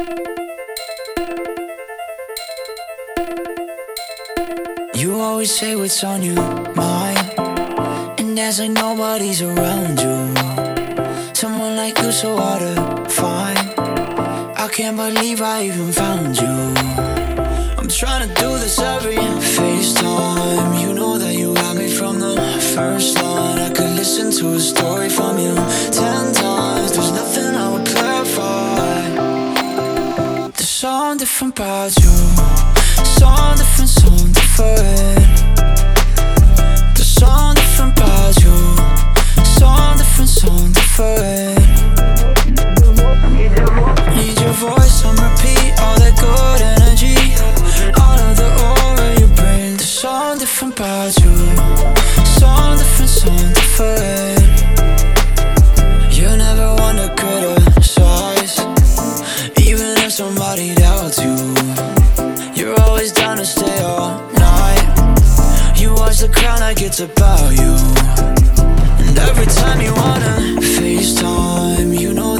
You always say what's on your mind, and there's like nobody's around you. Someone like you so hard to find. I can't believe I even found you. I'm trying to do this every FaceTime. You know that you got me from the first line. I could listen to a story from you 10 times. There's nothing I would clarify. There's something different about you. Something different, something different. There's something different about you. Something different, something different. Need your voice on repeat. All that good energy, all of the aura you bring. There's something different about you. Something different, something different. You never want to criticize, even if somebody doubts you. You're always down to stay all night. You watch the crowd like it's about you. And every time you wanna FaceTime, you know